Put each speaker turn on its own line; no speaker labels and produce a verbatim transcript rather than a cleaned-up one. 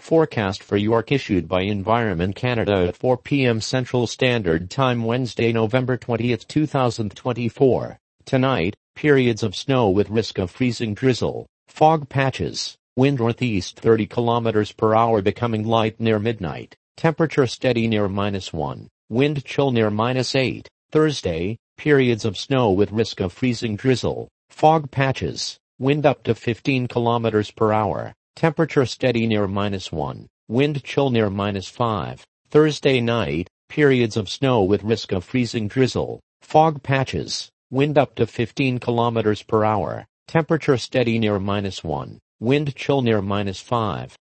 Forecast for York issued by Environment Canada at four p m Central Standard Time Wednesday, November twentieth, two thousand twenty-four. Tonight, periods of snow with risk of freezing drizzle, fog patches, wind northeast thirty kilometers per hour becoming light near midnight, temperature steady near minus one, wind chill near minus eight. Thursday, periods of snow with risk of freezing drizzle, fog patches, wind up to fifteen kilometers per hour. Temperature steady near minus one, wind chill near minus five. Thursday night, periods of snow with risk of freezing drizzle, fog patches, wind up to fifteen kilometers per hour. Temperature steady near minus one, wind chill near minus five.